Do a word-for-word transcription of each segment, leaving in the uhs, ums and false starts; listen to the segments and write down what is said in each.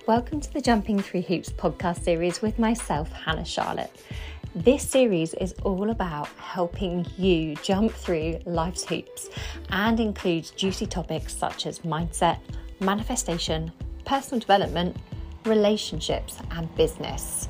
Welcome to the Jumping Through Hoops podcast series with myself, Hannah Charlotte. This series is all about helping you jump through life's hoops and includes juicy topics such as mindset, manifestation, personal development, relationships, and business.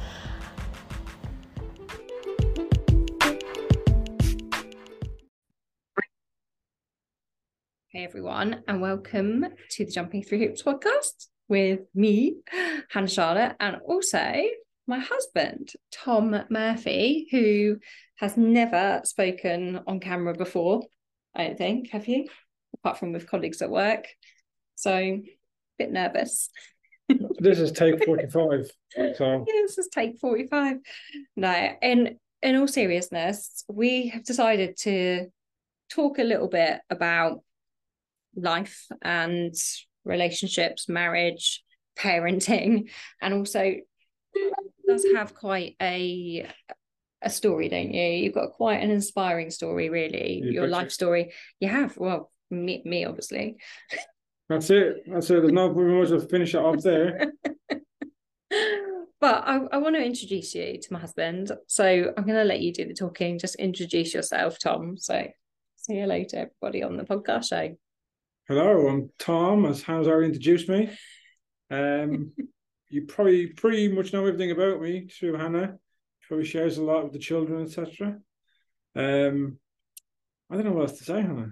Hey everyone, and welcome to the Jumping Through Hoops podcast with me, Hannah Charlotte, and also my husband, Tom Murphy, who has never spoken on camera before, I don't think, have you? Apart from with colleagues at work. So, a bit nervous. This is take forty-five. So yeah, this is take forty-five. No, in, in all seriousness, we have decided to talk a little bit about life and relationships, marriage, parenting, and also does have quite a a story, don't you? You've got quite an inspiring story, really. You Your betcha. life story. You have, well, me, me obviously. that's it. That's it. There's no we might as well finish it off there. But I, I want to introduce you to my husband. So I'm going to let you do the talking. Just introduce yourself, Tom. So say hello to everybody on the podcast show. Hello, I'm Tom, as Hannah's already introduced me. Um, you probably pretty much know everything about me through Hannah. She probably shares a lot with the children, et cetera. Um, I don't know what else to say, Hannah.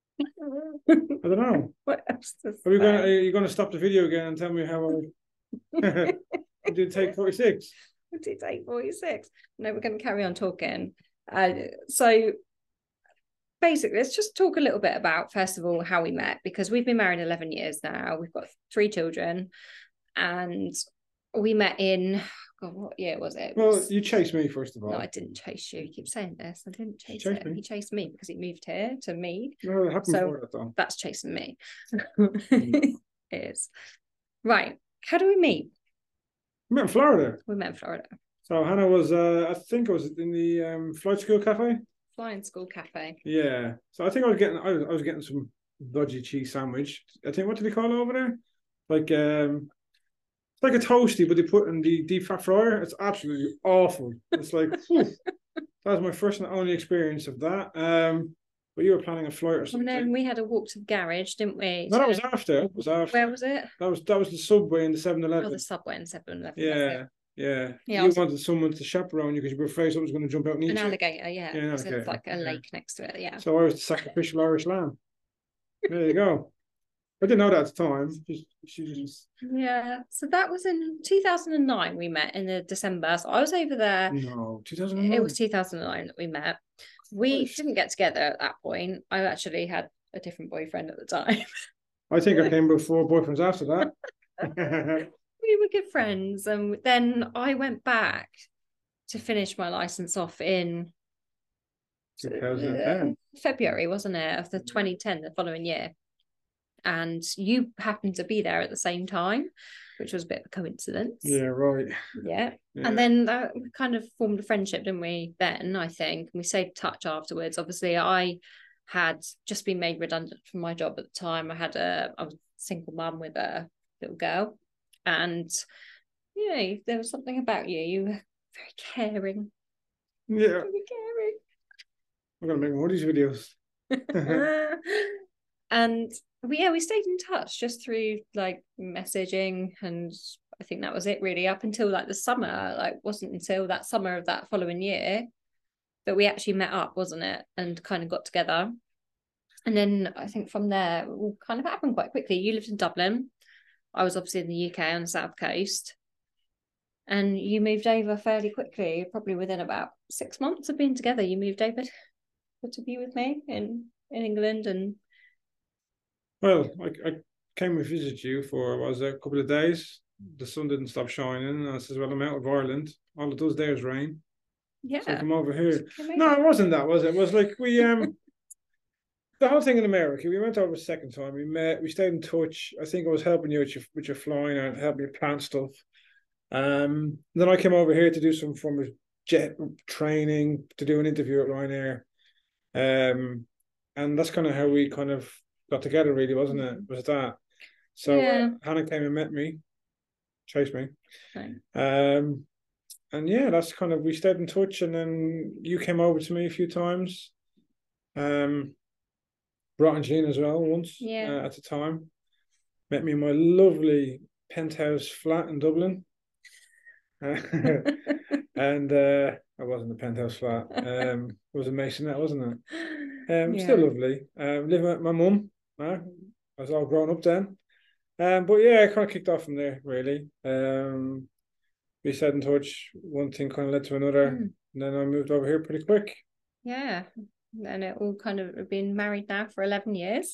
I don't know. What else to Are we say? going? Are you going to stop the video again and tell me how I did take forty-six? We did take forty-six. No, we're going to carry on talking. Uh, so basically, let's just talk a little bit about, first of all, how we met, because we've been married eleven years now. We've got three children, and we met in, God, what year was it? Well, you chased me first of all. No, I didn't chase you. You keep saying this. I didn't chase chased him. me. He chased me because he moved here to me. No, it happened So before that though. that's chasing me. It is. Right. How do we meet? We met in Florida. We met in Florida. So Hannah was, uh, I think I was in the um, Flight School Cafe. Flying School Cafe. Yeah. So I think I was getting, I was, I was getting some dodgy cheese sandwich. I think, what did they call it over there? Like, um, it's like a toasty, but they put in the deep fat fryer. It's absolutely awful. It's like, whew. That was my first and only experience of that. Um, but you were planning a flight or something. And then we had a walk to the garage, didn't we? No, that was after. It was after. Where was it? That was that was the Subway and the seven Oh, eleven. the Subway and seven eleven. Yeah. Yeah. Yeah, You was... wanted someone to chaperone you because you were afraid someone was going to jump out and eat An you. alligator, yeah. Yeah, So okay. it's like a yeah. lake next to it, yeah. So I was the sacrificial Irish lamb. There you go. I didn't know that at the time. Just, she just... Yeah. So that was in two thousand nine we met in the December. So I was over there. No, two thousand nine. It was two thousand nine that we met. We Nice. didn't get together at that point. I actually had a different boyfriend at the time. I think I came before boyfriends after that. We were good friends. And then I went back to finish my license off in twenty ten. February, wasn't it, of the twenty ten, the following year. And you happened to be there at the same time, which was a bit of a coincidence. Yeah, right. Yeah. Yeah. And then that, we kind of formed a friendship, didn't we, then, I think. We stayed in touch afterwards. Obviously, I had just been made redundant from my job at the time. I had a, I was a single mum with a little girl. And, you know, there was something about you. You were very caring. Yeah. Very caring. I'm going to make more of these videos. And we, yeah, we stayed in touch just through like messaging, and I think that was it really up until like the summer. Like, wasn't until that summer of that following year that we actually met up, wasn't it, and kind of got together. And then I think from there it all kind of happened quite quickly. You lived in Dublin. I was obviously in the U K on the south coast, and you moved over fairly quickly, probably within about six months of being together. You moved over to be with me in in England. And Well, I, I came and visited you for, what was it, a couple of days. The sun didn't stop shining. And I said, well, I'm out of Ireland. All it does there is rain. yeah, So I come over here. Amazing. No, it wasn't that, was it? It was like we, um, the whole thing in America, we went over a second time. We met, we stayed in touch. I think I was helping you with your, with your flying and helping you plant stuff. Um, then I came over here to do some form of jet training, to do an interview at Ryanair. Um, and that's kind of how we kind of got together, really, wasn't it? Was that? So Yeah. uh, Hannah came and met me. chase me. Okay. Um, and yeah, that's kind of, we stayed in touch, and then you came over to me a few times. Um, brought in Jean as well once Yeah. uh, at the time. Met me in my lovely penthouse flat in Dublin. and uh, I wasn't a penthouse flat. Um, it was a masonette, wasn't it? Um, Yeah. Still lovely. Um, living with my mum. Uh, I was all grown up then. Um, but yeah, I kind of kicked off from there, really. Um, we stayed in touch. One thing kind of led to another. Mm. And then I moved over here pretty quick. Yeah. And it all kind of been married now for eleven years.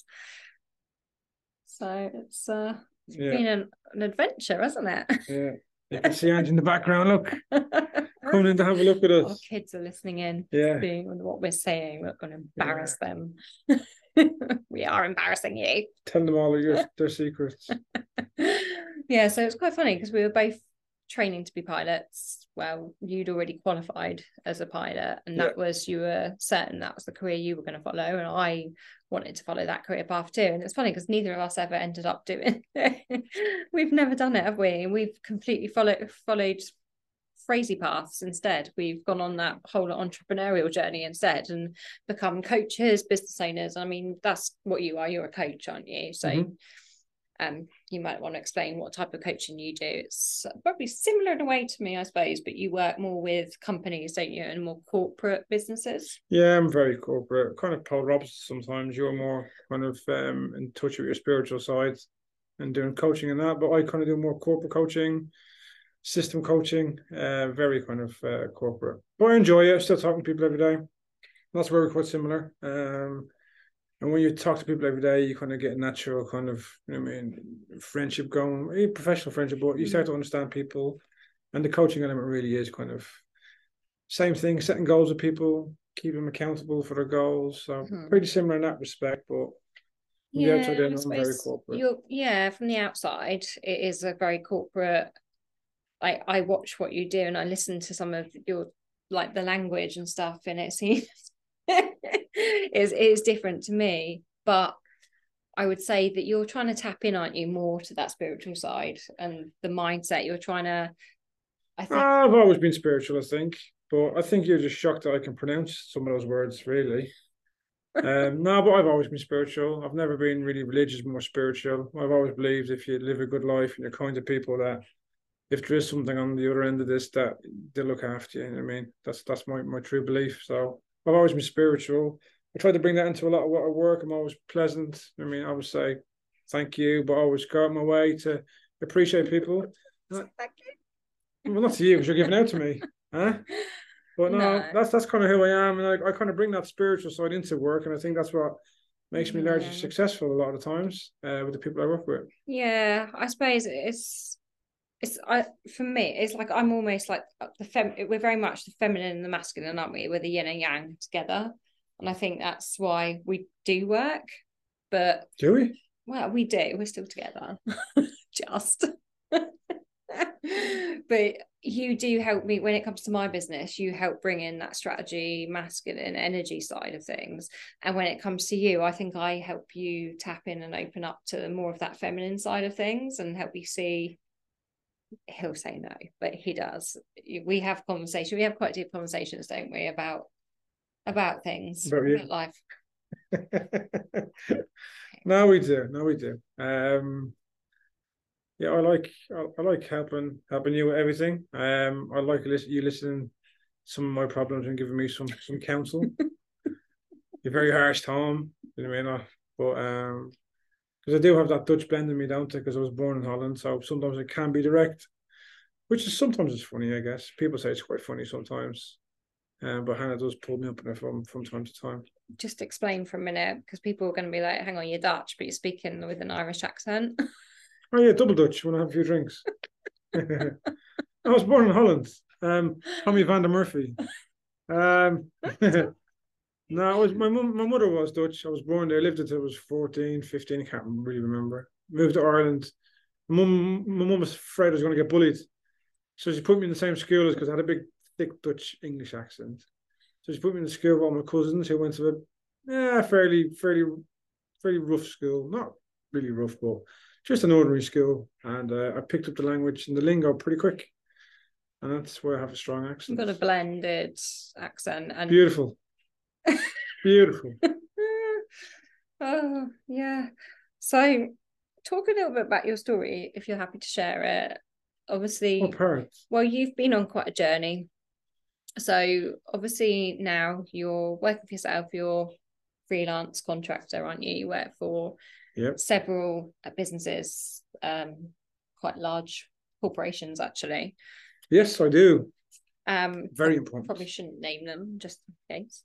So it's uh it's Yeah. been an, an adventure, hasn't it? Yeah. You can see Ange in the background, look. Coming in to have a look at us. Our kids are listening in, yeah. seeing what we're saying. We're going to embarrass yeah. them. We are embarrassing you. Tell them all your their secrets. Yeah, so it's quite funny because we were both training to be pilots. Well, you'd already qualified as a pilot, and that yeah. was, you were certain that was the career you were going to follow, and I wanted to follow that career path too. And it's funny because neither of us ever ended up doing it. We've never done it, have we? And we've completely followed followed crazy paths instead. We've gone on that whole entrepreneurial journey instead and become coaches, business owners. I mean, that's what you are. You're a coach, aren't you? So mm-hmm. um you might want to explain what type of coaching you do. It's probably similar in a way to me, I suppose, but you work more with companies, don't you, and more corporate businesses. Yeah, I'm very corporate, kind of polar opposite. Sometimes you're more kind of um in touch with your spiritual side and doing coaching and that, but I kind of do more corporate coaching, system coaching, uh, very kind of uh, corporate. But I enjoy it. I still talking to people every day. That's where we're quite similar. Um, and when you talk to people every day, you kind of get a natural kind of, you know what I mean, friendship going, professional friendship, but you start to understand people. And the coaching element really is kind of same thing, setting goals with people, keeping them accountable for their goals. So mm-hmm. pretty similar in that respect, but yeah, the outside, I'm very corporate. You're, yeah, from the outside, it is a very corporate. Like, I watch what you do and I listen to some of your, like, the language and stuff, and it seems is is different to me. But I would say that you're trying to tap in, aren't you, more to that spiritual side and the mindset. You're trying to. I think I've always been spiritual, I think, but I think you're just shocked that I can pronounce some of those words, really. um, no, but I've always been spiritual. I've never been really religious, more spiritual. I've always believed if you live a good life and you're kind to people, that if there is something on the other end of this, that they'll look after you. You know what I mean? That's that's my, my true belief. So I've always been spiritual. I try to bring that into a lot of what I work. I'm always pleasant. I mean, I always say thank you, but I always go out my way to appreciate people. Thank you. Well, not to you, because you're giving out to me. Huh? But no, no, that's that's kind of who I am. And I, I kind of bring that spiritual side into work. And I think that's what makes me largely yeah. successful a lot of the times uh, with the people I work with. Yeah, I suppose it's... It's I for me, it's like I'm almost like the fem. We're very much the feminine and the masculine, aren't we? We're the yin and yang together, and I think that's why we do work. But do we? Well, we do. We're still together, just. But you do help me when it comes to my business. You help bring in that strategy, masculine energy side of things, and when it comes to you, I think I help you tap in and open up to more of that feminine side of things and help you see. He'll say no, but he does. We have conversation. We have quite deep conversations, don't we, about about things, about, about life. No, we do. No, we do. Um, yeah, I like I, I like helping helping you with everything. Um, I like you listening to some of my problems and giving me some some counsel. You're very harsh, Tom. You know what I mean? But um. Because I do have that Dutch blend in me, don't I? Because I was born in Holland, so sometimes it can be direct, which is sometimes it's funny, I guess. People say it's quite funny sometimes, um, but Hannah does pull me up in it from from time to time. Just explain for a minute, because people are going to be like, "Hang on, you're Dutch, but you're speaking with an Irish accent." Oh yeah, double Dutch. When I have a few drinks. I was born in Holland. Um, Tommy Van der Murphy. Um. No, I was my mum. My mother was Dutch. I was born there. Lived until I was fourteen, fifteen. I can't really remember. Moved to Ireland. My mum, my mum was afraid I was going to get bullied, so she put me in the same school as because I had a big, thick Dutch English accent. So she put me in the school with all my cousins who went to a yeah, fairly, fairly, fairly rough school. Not really rough, but just an ordinary school, and uh, I picked up the language and the lingo pretty quick, and that's why I have a strong accent. You've got a blended accent and beautiful, beautiful. Oh yeah. So, talk a little bit about your story, if you're happy to share it. Obviously, what part? Well, you've been on quite a journey. So, obviously, now you're working for yourself. You're freelance contractor, aren't you? You work for yep. several businesses, um, quite large corporations, actually. Yes, I do. Um, Very I important. Probably shouldn't name them, just in case.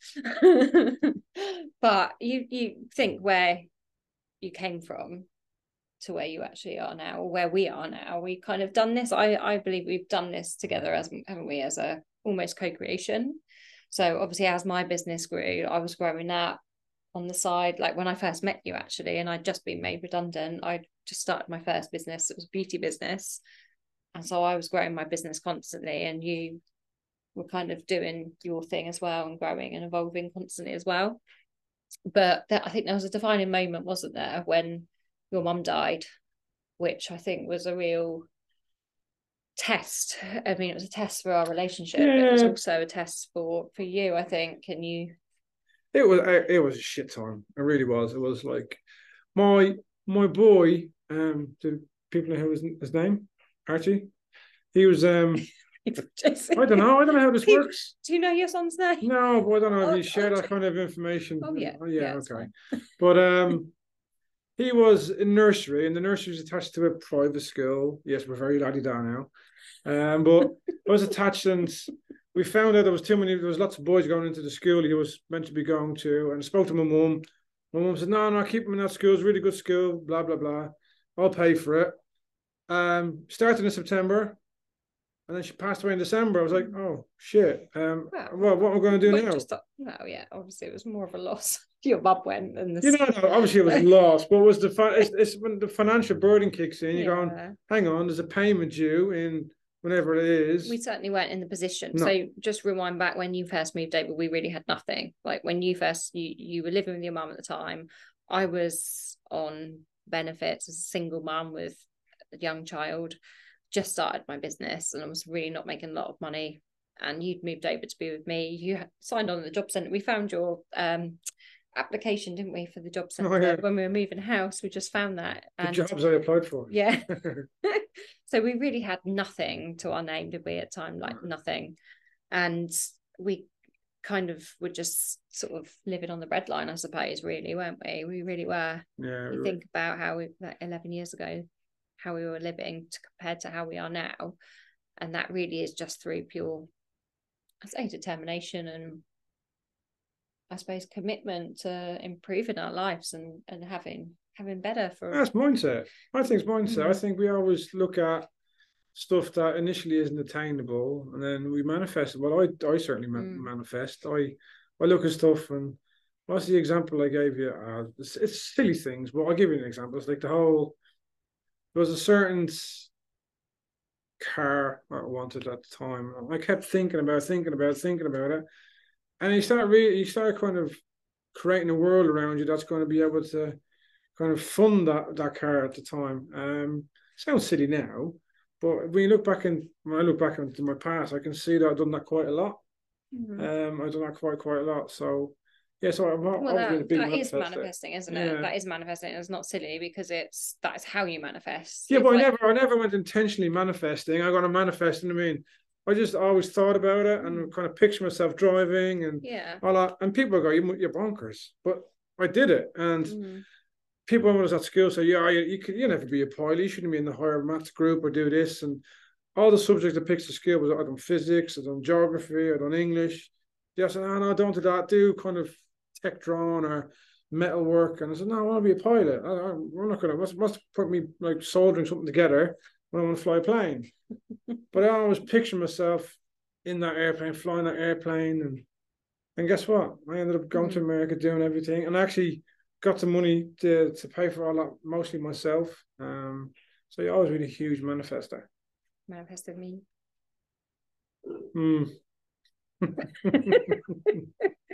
But you you think where you came from to where you actually are now, or where we are now. We kind of done this. I I believe we've done this together, as haven't we, as a almost co-creation. So obviously, as my business grew, I was growing that on the side. Like when I first met you, actually, and I'd just been made redundant. I just started my first business. It was a beauty business, and so I was growing my business constantly, and you were kind of doing your thing as well, and growing and evolving constantly as well. But that, I think there was a defining moment, wasn't there, when your mum died, which I think was a real test. I mean, it was a test for our relationship. Yeah. It was also a test for for you, I think. And you, it was it was a shit time. It really was. It was like my my boy. Um, do people know his his name? Archie. He was um. I don't know. I don't know how this People, works. Do you know your son's name? No, but I don't know oh, if you share oh, that kind of information. Oh yeah, oh, yeah, yeah, okay. But um, he was in nursery, and the nursery was attached to a private school. Yes, we're very la-di-da now. Um, but I was attached, and we found out there was too many. There was lots of boys going into the school he was meant to be going to, and I spoke to my mum. My mum said, "No, no, keep him in that school. It's a really good school. Blah blah blah. I'll pay for it." Um, started in September. And then she passed away in December. I was like, oh, shit. Um, well, well what am I going to do now? Just, well, yeah, obviously it was more of a loss. Your mum went. And the... You know, no, obviously it was a loss. But was the it's, it's when the financial burden kicks in, you're yeah. going, hang on, there's a payment due in whenever it is. We certainly weren't in the position. No. So just rewind back when you first moved over, we really had nothing. Like when you first, you, you were living with your mum at the time. I was on benefits as a single mum with a young child. Just started my business and I was really not making a lot of money, and you'd moved over to be with me. You signed on at the job centre. We found your um application, didn't we, for the job centre? Oh, yeah. When we were moving house, we just found that. And the jobs I applied for. Yeah. So we really had nothing to our name, did we, at the time? Like nothing. And we kind of were just sort of living on the breadline, I suppose, really, weren't we? We really were. Yeah. You think about how we, like eleven years ago, how we were living to, compared to how we are now, and that really is just through pure, I say, determination and I suppose commitment to improving our lives and and having having better for. That's mindset. I think it's mindset. Mm-hmm. I think we always look at stuff that initially isn't attainable, and then we manifest. Well, I I certainly mm. manifest. I I look at stuff, and what's the example I gave you? Uh, it's, it's silly things, but I'll give you an example. It's like the whole. There was a certain car I wanted at the time. I kept thinking about, thinking about, thinking about it, and you start really, you start kind of creating a world around you that's going to be able to kind of fund that that car at the time. Um, sounds silly now, but when you look back in, when I look back into my past, I can see that I've done that quite a lot. Mm-hmm. Um, I've done that quite quite a lot. So. Yeah, so I'm, well, that, a big that is manifesting, isn't it? Yeah. That is manifesting. It's not silly because it's that's how you manifest. Yeah, it's but like... I never, I never went intentionally manifesting. I'm going to manifest, and I mean, I just always thought about it and mm. kind of picture myself driving and yeah, all that. And people go, "You're bonkers," but I did it. And mm. people when I was at school say, "Yeah, you, you could, you never be a pilot. You shouldn't be in the higher maths group or do this." And all the subjects I picked to school was I done physics, I done geography, I done English. They said, "No, no, don't do that. Do kind of." Tech drawn or metal work," and I said, "No, I want to be a pilot. I, I, we're not gonna. Must must put me like soldering something together when I want to fly a plane." But I always picture myself in that airplane, flying that airplane, and and guess what? I ended up going mm. to America, doing everything, and actually got the money to to pay for all that mostly myself. Um, so you're always really a huge manifester. Manifested me. Hmm.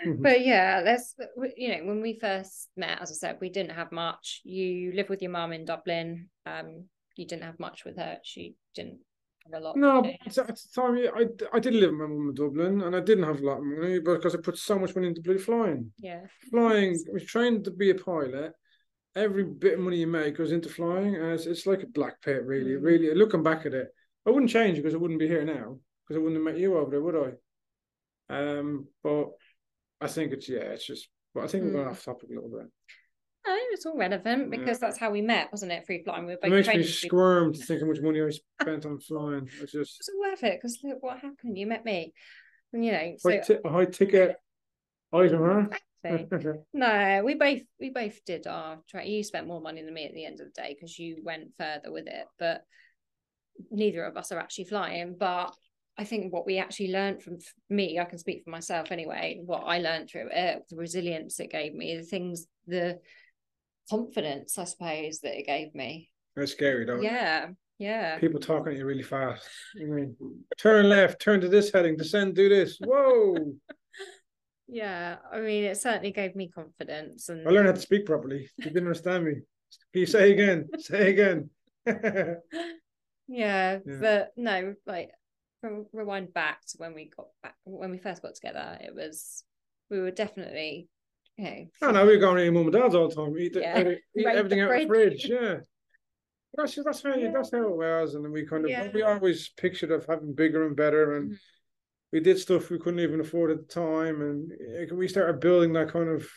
But yeah, let's, you know, when we first met, as I said, we didn't have much. You live with your mum in Dublin. Um, you didn't have much with her. She didn't have a lot. No, at the time, I, I did live with my mum in Dublin, and I didn't have a lot of money because I put so much money into blue flying. Yeah. Flying, I was trained to be a pilot. Every bit of money you make goes into flying, and it's, it's like a black pit, really. Mm. Really, looking back at it, I wouldn't change it because I wouldn't be here now, because I wouldn't have met you over there, would I? Um, but I think it's, yeah, it's just, but I think mm. we're going off topic a little bit. No, it's all relevant because yeah. that's how we met, wasn't it? Free flying. We were both it makes me squirm to think how much money I spent on flying. It's just, it wasn't worth it because look what happened. You met me, and you know, so high, t- high ticket item, huh? No, we both we both did our try. You spent more money than me at the end of the day because you went further with it, but neither of us are actually flying. But I think what we actually learned from me, I can speak for myself anyway. What I learned through it, the resilience it gave me, the things, the confidence, I suppose, that it gave me. That's scary, though. Yeah, yeah. People talking at you really fast. I mean, turn left, turn to this heading, descend, do this. Whoa. Yeah, I mean, it certainly gave me confidence. And I learned how to speak properly. You didn't understand me. Can you say again? Say again. yeah, yeah, but no, like, from rewind back to when we got back, when we first got together, it was, we were definitely, you know. Oh no, we were going to your mum and dad's all the time. Eat, the, yeah. eat, eat everything the out of the fridge. Yeah. That's that's how you, yeah. that's how it was, and we kind of yeah. we always pictured of having bigger and better, and. Mm-hmm. We did stuff we couldn't even afford at the time, and we started building that kind of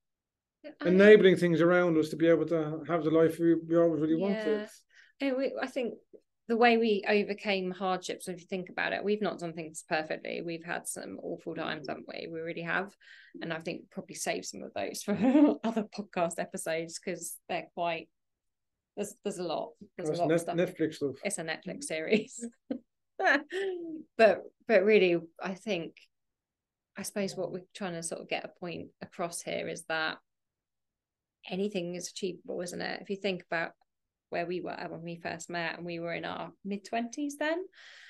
I, enabling things around us to be able to have the life we, we always really yeah. wanted. We, I think the way we overcame hardships, if you think about it, we've not done things perfectly. We've had some awful times, haven't we? We really have. And I think probably save some of those for other podcast episodes because they're quite, there's there's a lot. There's That's a lot net, of stuff. Netflix stuff. It's a Netflix series. but but really, I think, I suppose what we're trying to sort of get a point across here is that anything is achievable, isn't it? If you think about where we were when we first met, and we were in our mid-twenties then,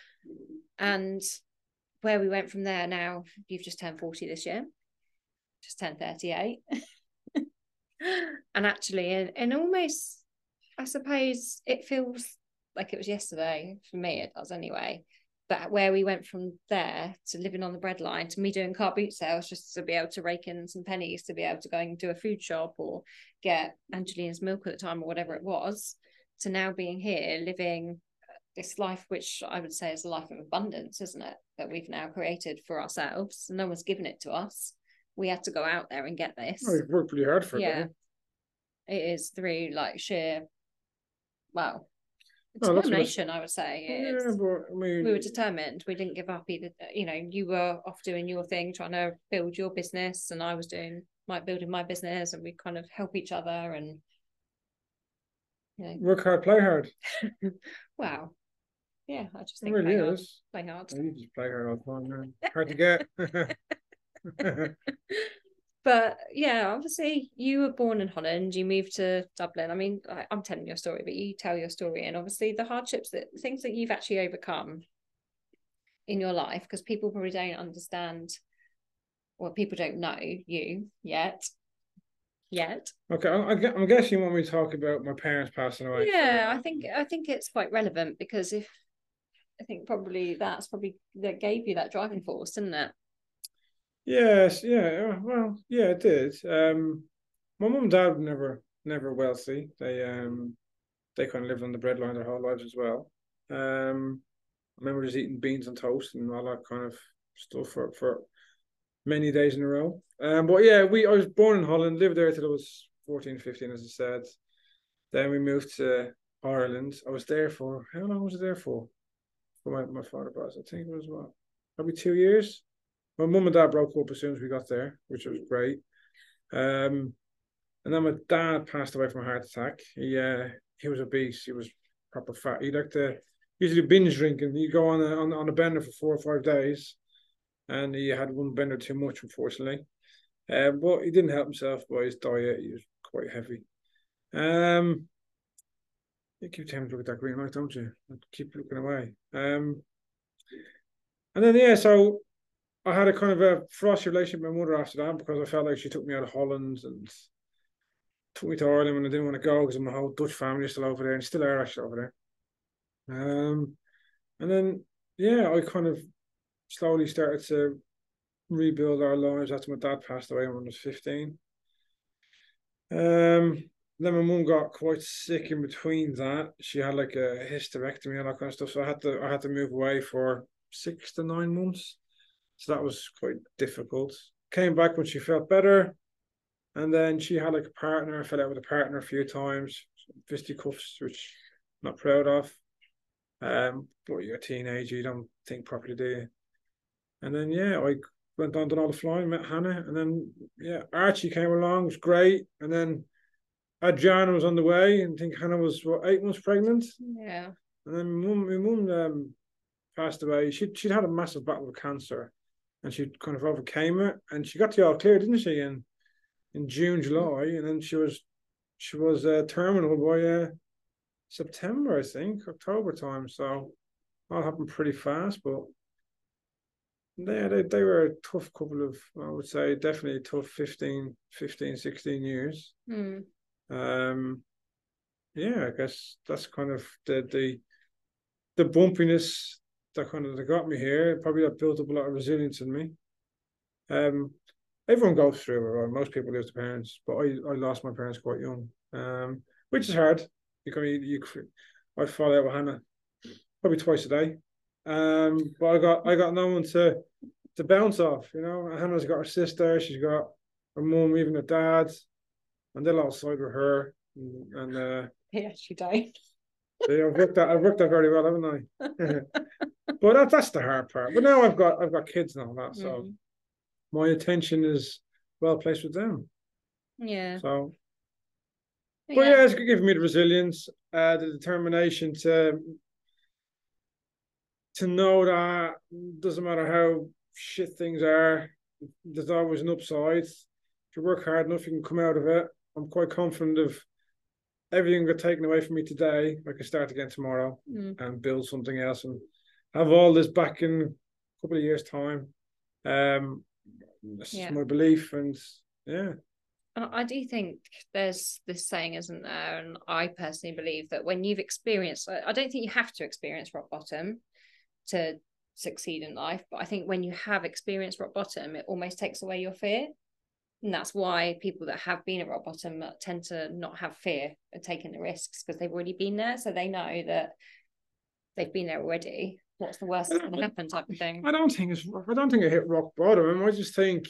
and where we went from there. Now you've just turned forty this year, just turned thirty-eight. And actually in, in almost, I suppose it feels like it was yesterday, for me it does anyway, but where we went from there to living on the breadline to me doing car boot sales just to be able to rake in some pennies to be able to go and do a food shop or get Angelina's milk at the time or whatever it was, to now being here living this life which I would say is a life of abundance, isn't it, that we've now created for ourselves. No one's given it to us, we had to go out there and get this. Oh, you've worked pretty hard for it. Yeah, it is through like sheer, well, determination, oh, I would say. Yeah, but I mean, we were determined. We didn't give up either. You know, you were off doing your thing, trying to build your business, and I was doing my building my business, and we kind of help each other and, you know, work hard, play hard. Wow. Yeah, I just think it really play is. Hard, play hard. You just play hard all the time, man. Hard to get. But yeah, obviously you were born in Holland, you moved to Dublin. I mean, I, I'm telling your story, but you tell your story, and obviously the hardships, that things that you've actually overcome in your life, because people probably don't understand, or people don't know you yet. Yet. Okay, I, I'm guessing you want me to talk about my parents passing away. Yeah, I think I think it's quite relevant, because if I think probably that's probably that gave you that driving force, didn't it? Yes, yeah, well, yeah, it did. Um, my mum and dad were never, never wealthy. They, um, they kind of lived on the breadline their whole lives as well. Um, I remember just eating beans and toast and all that kind of stuff for, for many days in a row. Um, but yeah, we I was born in Holland, lived there till I was fourteen, fifteen, as I said. Then we moved to Ireland. I was there for, how long was I there for? For my, my father passed, I think it was what, probably two years. My mum and dad broke up as soon as we got there, which was great. Um, and then my dad passed away from a heart attack. He uh, he was obese. He was proper fat. He liked to usually binge drinking. He'd go on a, on, on a bender for four or five days, and he had one bender too much, unfortunately. Uh, but he didn't help himself by his diet. He was quite heavy. Um, you keep telling me to look at that green light, don't you? I keep looking away. Um, and then yeah, so. I had a kind of a frosty relationship with my mother after that because I felt like she took me out of Holland and took me to Ireland when I didn't want to go because my whole Dutch family is still over there and still are actually over there. Um, and then yeah, I kind of slowly started to rebuild our lives after my dad passed away when I was fifteen. Um, then my mum got quite sick in between that. She had like a hysterectomy and that kind of stuff. So I had to I had to move away for six to nine months. So that was quite difficult. Came back when she felt better. And then she had like a partner. I fell out with a partner a few times. Fisticuffs, which I'm not proud of. Um, but you're a teenager, you don't think properly, do you? And then yeah, I went on done all the flying, met Hannah, and then yeah, Archie came along, was great. And then Adriana was on the way, and I think Hannah was what eight months pregnant. Yeah. And then my mum, my mum um, passed away. She she'd had a massive battle with cancer, and she kind of overcame it. And she got the all clear, didn't she? In in June, July, and then she was she was uh, terminal by uh, September, I think, October time. So all happened pretty fast, but yeah, they, they were a tough couple of, I would say, definitely tough fifteen, fifteen, sixteen years. Mm. Um, yeah, I guess that's kind of the the the bumpiness that kind of that got me here. Probably that built up a lot of resilience in me. Um, everyone goes through it, right? Most people lose their parents, but I, I lost my parents quite young, um, which is hard because you, you I fall out with Hannah probably twice a day. Um, but I got I got no one to to bounce off. You know, Hannah's got her sister, she's got her mum, even her dad, and they'll all side with her. And, and uh, Yeah, she died. they, I've worked that I've worked that very well, haven't I? But that, that's the hard part. But now I've got I've got kids and all that, so mm. my attention is well placed with them. Yeah. So, but yeah, yeah it's given me the resilience, uh, the determination to to know that doesn't matter how shit things are, there's always an upside. If you work hard enough, you can come out of it. I'm quite confident of everything got taken away from me today. I can start again tomorrow mm. and build something else and have all this back in a couple of years' time. Um, this yeah. is my belief, and yeah. I do think there's this saying, isn't there? And I personally believe that when you've experienced, I don't think you have to experience rock bottom to succeed in life, but I think when you have experienced rock bottom, it almost takes away your fear. And that's why people that have been at rock bottom tend to not have fear of taking the risks, because they've already been there, so they know that they've been there already. What's the worst that's going to happen, type of thing. I don't think it's I don't think I hit rock bottom. I just think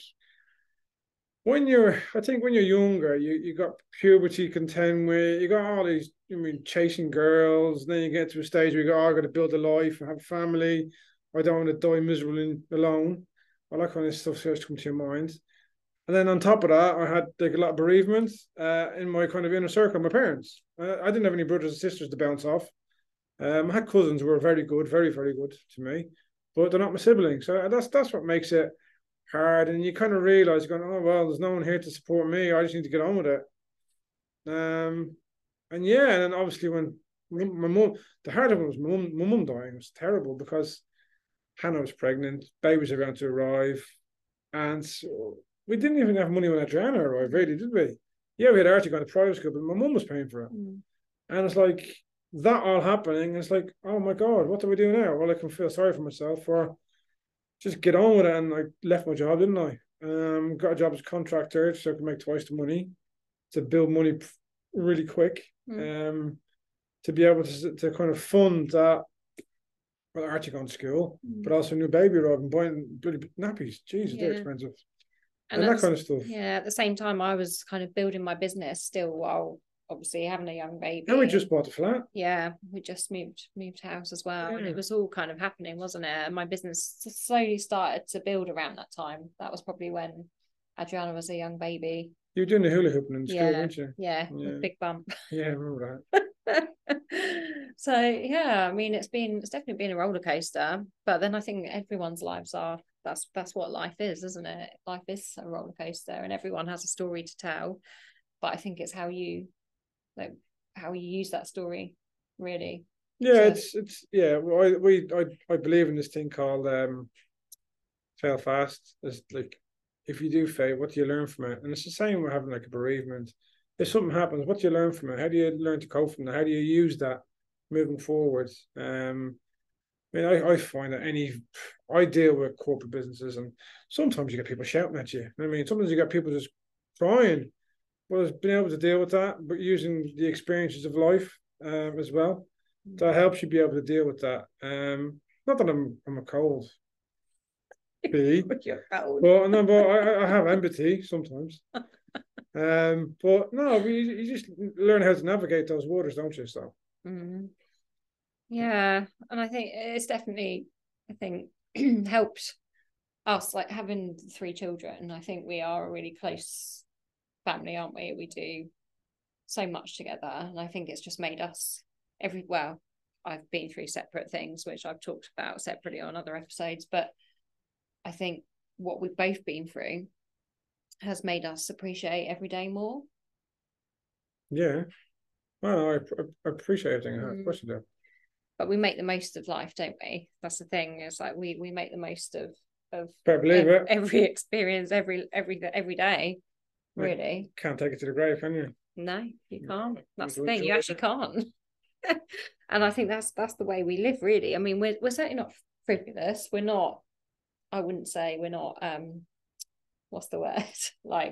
when you're I think when you're younger, you, you got puberty contend with, you got all these, I mean, chasing girls, and then you get to a stage where you go, oh, I got to build a life and have a family. I don't want to die miserable and alone. All that kind of stuff starts to come to your mind. And then on top of that, I had like a lot of bereavement uh, in my kind of inner circle, my parents. Uh, I didn't have any brothers and sisters to bounce off. Um, I had cousins who were very good, very, very good to me, but they're not my siblings. So that's that's what makes it hard. And you kind of realize, going, oh, well, there's no one here to support me. I just need to get on with it. Um, and yeah, and then obviously when my mum, the harder one was my mum, my mum dying. It was terrible because Hannah was pregnant, baby was around to arrive, and so we didn't even have money when Adriana arrived, really, did we? Yeah, we had Archie going to private school, but my mum was paying for it. Mm. And it's like that all happening. It's like, oh my God, what do we do now? Well, I can feel sorry for myself or just get on with it. And I left my job, didn't I? Um, got a job as a contractor so I could make twice the money, to build money really quick, mm. um, to be able to, to kind of fund that. Well, Archie going to school, mm. but also a new baby arriving and buying bloody nappies. Jesus, yeah. They're expensive. And, and that kind of stuff. Yeah, at the same time, I was kind of building my business still while obviously having a young baby. And we just bought a flat. Yeah, we just moved moved house as well. Yeah. And it was all kind of happening, wasn't it? And my business slowly started to build around that time. That was probably when Adriana was a young baby. You were doing the hula hooping in school, yeah. weren't you? Yeah, yeah. With big bump. Yeah, I remember that. So yeah, I mean, it's been it's definitely been a roller coaster, but then I think everyone's lives are that's that's what life is, isn't it? Life is a roller coaster, and everyone has a story to tell. But I think it's how you like how you use that story, really. Yeah, to... it's it's yeah. Well, I we I I believe in this thing called um fail fast. It's like, if you do fail, what do you learn from it? And it's the same with having like a bereavement. If something happens, what do you learn from it? How do you learn to cope from that? How do you use that moving forward? Um, I mean, I, I find that any, I deal with corporate businesses, and sometimes you get people shouting at you. I mean, sometimes you get people just crying. Well, it's being able to deal with that, but using the experiences of life um, as well, that helps you be able to deal with that. Um, not that I'm I'm a cold bee, But you're old. but no, but I, I have empathy sometimes. Um, but no, you, you just learn how to navigate those waters, don't you? So. Mm. Yeah, and I think it's definitely, I think, helped us, like having three children. I think we are a really close family, aren't we? We do so much together, and I think it's just made us every well. I've been through separate things, which I've talked about separately on other episodes, but I think what we've both been through has made us appreciate every day more. Yeah, well, I, I appreciate everything. Mm. Of course you do. But we make the most of life, don't we? That's the thing. It's like we we make the most of of every, it. every experience, every every every day. Really, you can't take it to the grave, can you? No, you can't. That's the thing. You actually can't. And I think that's that's the way we live, really. I mean, we're we're certainly not frivolous. We're not. I wouldn't say we're not. Um, what's the word? Like,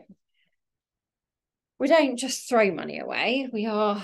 we don't just throw money away. We are.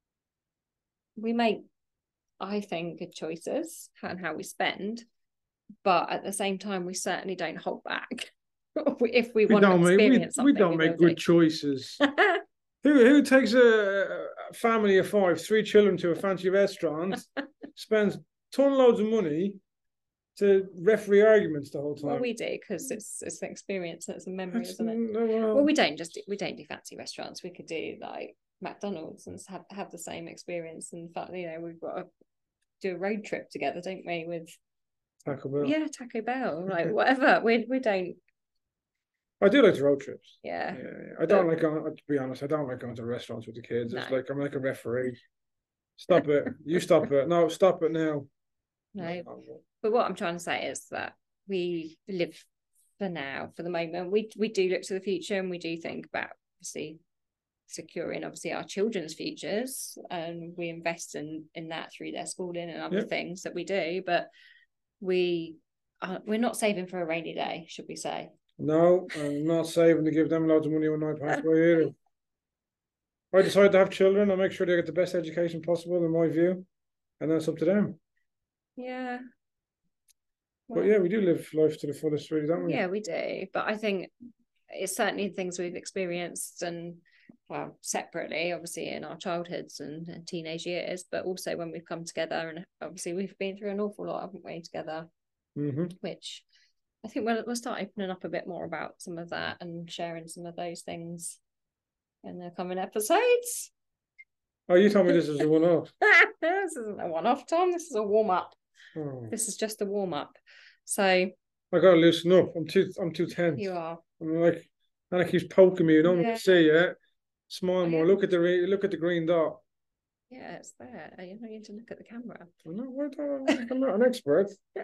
We make, I think, good choices and how we spend, but at the same time, we certainly don't hold back. If we, we want to experience make, we, something, we don't we make good do. choices. who who takes a, a family of five, three children to a fancy restaurant, spends ton loads of money to referee arguments the whole time? Well, we do, because it's it's an experience and it's a memory, That's, isn't it? No, well, well, we don't just do, we don't do fancy restaurants. We could do like McDonald's and have have the same experience. And fact, you know, we've got to do a road trip together, don't we? With Taco Bell. Yeah, Taco Bell, like whatever. We we don't. I do like the road trips. Yeah. yeah, yeah. I don't but, like going, to be honest, I don't like going to restaurants with the kids. It's no. like, I'm like a referee. Stop it. You stop it. No, stop it now. No. But what I'm trying to say is that we live for now, for the moment. We we do look to the future, and we do think about, obviously, securing, obviously, our children's futures. And we invest in, in that through their schooling and other yep. things that we do. But we are, we're not saving for a rainy day, should we say. No, I'm not saving to give them loads of money when I pass away either. I decide to have children, I'll make sure they get the best education possible, in my view, and that's up to them. Yeah. Well, but yeah, we do live life to the fullest, really, don't we? Yeah, we do. But I think it's certainly things we've experienced, and well, separately, obviously, in our childhoods and, and teenage years, but also when we've come together, and obviously we've been through an awful lot, haven't we, together? Mm-hmm. Which I think we'll, we'll start opening up a bit more about some of that and sharing some of those things in the coming episodes. Oh, you told me this was a one-off. This isn't a one-off, Tom. This is a warm-up. Oh. This is just a warm-up. So I gotta loosen up. I'm too I'm too tense. You are. I'm like, and it keeps poking me. You don't yeah. see it. Smile more. Yeah. Look at the look at the green dot. Yeah, it's there. You don't need to look at the camera. I'm not, I'm not an expert.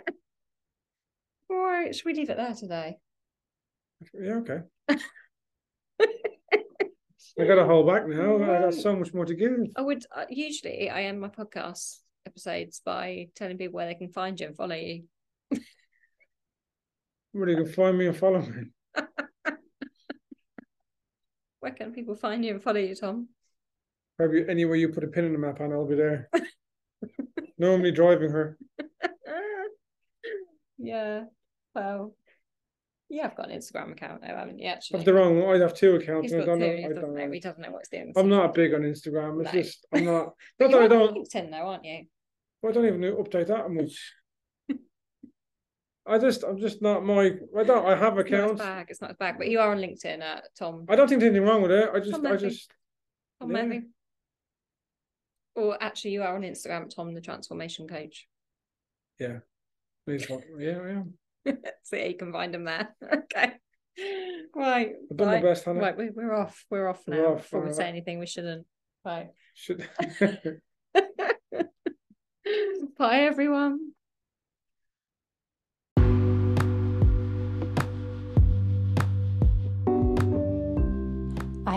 All right, should we leave it there today? Yeah, okay. I got to hold back now. I got so much more to give. I would uh, usually I end my podcast episodes by telling people where they can find you and follow you. Where you can find me and follow me. Where can people find you and follow you, Tom? Probably anywhere you put a pin in the map, and I'll be there. Normally driving her. Yeah. Well, yeah, I've got an Instagram account now, haven't you? Actually, I've the wrong one. I have two accounts. He's got I don't two. know. He I doesn't don't know. know. He doesn't know what's doing. I'm not big on Instagram. It's no. just I'm not. Not that I don't. LinkedIn though, aren't you? I don't even update that much. I just, I'm just not my. I don't. I have accounts. It's not as bad. It's not as bad. But you are on LinkedIn, uh, Tom. I don't think there's anything wrong with it. I just, Tom I just. Tom yeah. Murphy. Or actually, you are on Instagram, Tom, the Transformation Coach. Yeah. Yeah, yeah. So yeah, you can find him there. Okay. Right. I've done my best, Hannah. Right, we, we're off. We're off now. We're off, before we say anything we shouldn't. Bye. Should. Bye, everyone.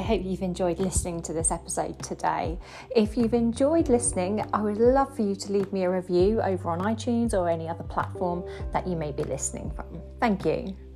hope you've enjoyed listening to this episode today. If you've enjoyed listening, I would love for you to leave me a review over on iTunes or any other platform that you may be listening from. Thank you.